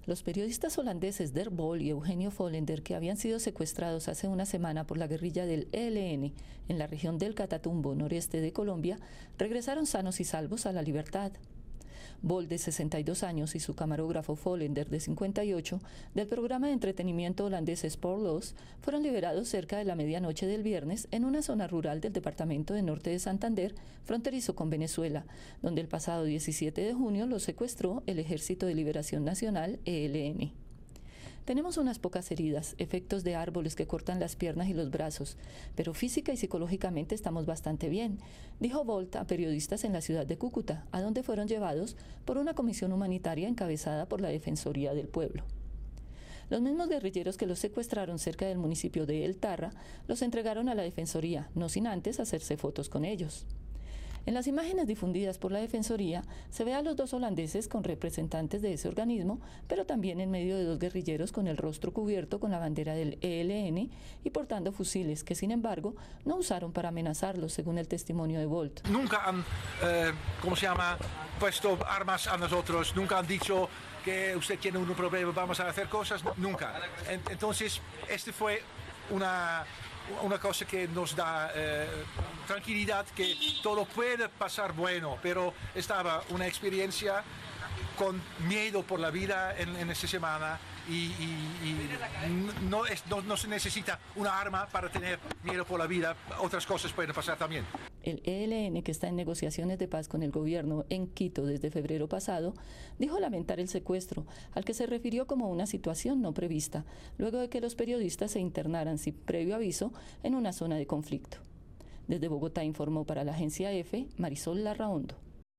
Los periodistas holandeses Der Bol y Eugenio Follender, que habían sido secuestrados hace una semana por la guerrilla del ELN en la región del Catatumbo, noreste de Colombia, regresaron sanos y salvos a la libertad. Bol, de 62 años, y su camarógrafo Follender, de 58, del programa de entretenimiento holandés Spoorloos, fueron liberados cerca de la medianoche del viernes en una zona rural del departamento de Norte de Santander, fronterizo con Venezuela, donde el pasado 17 de junio los secuestró el Ejército de Liberación Nacional, ELN. Tenemos unas pocas heridas, efectos de árboles que cortan las piernas y los brazos, pero física y psicológicamente estamos bastante bien, dijo Bolt a periodistas en la ciudad de Cúcuta, a donde fueron llevados por una comisión humanitaria encabezada por la Defensoría del Pueblo. Los mismos guerrilleros que los secuestraron cerca del municipio de El Tarra los entregaron a la Defensoría, no sin antes hacerse fotos con ellos. En las imágenes difundidas por la Defensoría se ve a los dos holandeses con representantes de ese organismo, pero también en medio de dos guerrilleros con el rostro cubierto con la bandera del ELN y portando fusiles que, sin embargo, no usaron para amenazarlos, según el testimonio de Bolt. Nunca han, puesto armas a nosotros, nunca han dicho que usted tiene un problema, vamos a hacer cosas, nunca. Entonces, este fue una cosa que nos da tranquilidad, que todo puede pasar bueno, pero estaba una experiencia con miedo por la vida en esta semana y no se necesita una arma para tener miedo por la vida, otras cosas pueden pasar también. El ELN, que está en negociaciones de paz con el gobierno en Quito desde febrero pasado, dijo lamentar el secuestro, al que se refirió como una situación no prevista, luego de que los periodistas se internaran sin previo aviso en una zona de conflicto. Desde Bogotá informó para la agencia EFE, Marisol Larraondo.